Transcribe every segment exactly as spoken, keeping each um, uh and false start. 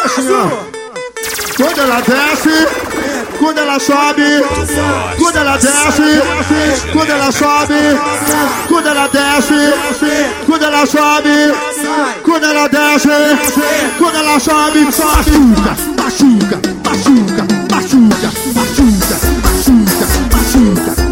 assim, ó. Quando ela desce, quando ela sobe, quando ela desce, quando ela sobe, quando ela desce, quando ela sobe, quando ela desce, quando ela sobe, machuca, machuca, machuca, machuca, machuca, machuca, machuca,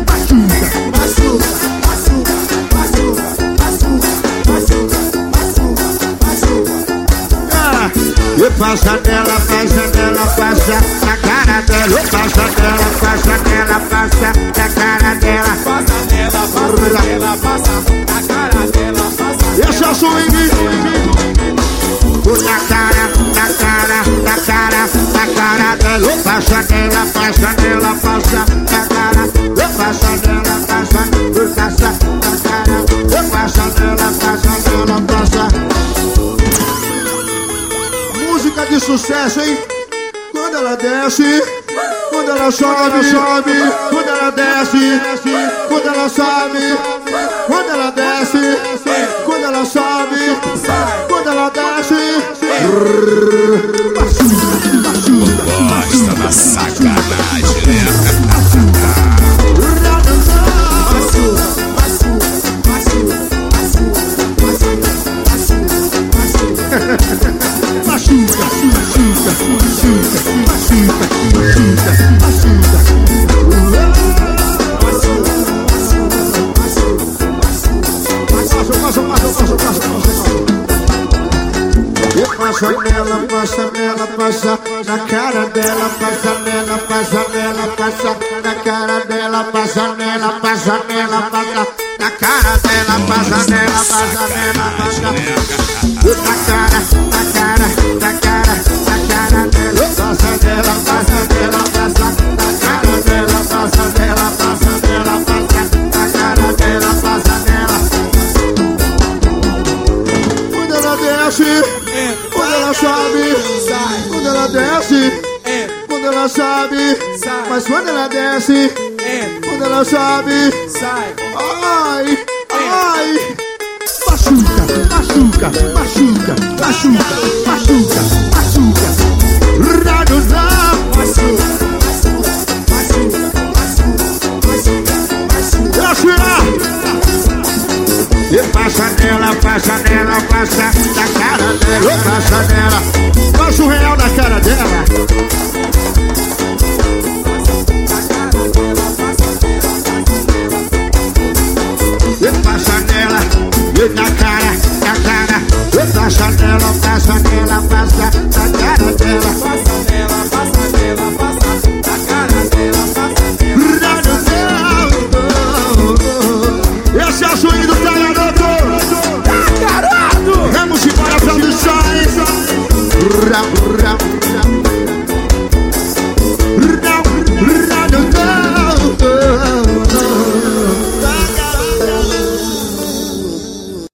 e passa nela, passa nela, passa na cara dela. Passa nela, passa nela, passa na cara dela. Passa nela, passa nela, passa na cara dela. Esse é o swing. Na cara, na cara, na cara, na cara dela. Passa nela, passa nela, passa na cara. Passa nela, passa, passa na cara. Passa nela, passa nela, passa. Música de sucesso, hein? Quando ela desce, quando ela sobe, sobe, quando ela desce, quando ela sobe, quando ela desce, quando ela sobe, quando ela desce. Gosta da sacanagem, né? Machuca, machuca, machuca, machuca, machuca, passa nela, passa nela, passa na cara dela, passa nela, passa nela, passa na cara dela, passa nela, passa nela, passa na cara dela, passa nela, passa nela, passa na cara, na cara, na cara, na cara dela, passa nela, passa nela, passa na cara dela, passa nela, passa nela, passa na cara dela, passa nela. Quando ela desce, quando ela sobe, quando ela desce, quando ela sobe, mas quando ela desce, quando ela sobe, ai, ai, machuca, machuca, machuca, machuca, machuca, machuca, rado não, machuca, machuca, machuca, machuca. E passa nela, passa nela, passa na cara dela, passa nela, passa o real na cara dela.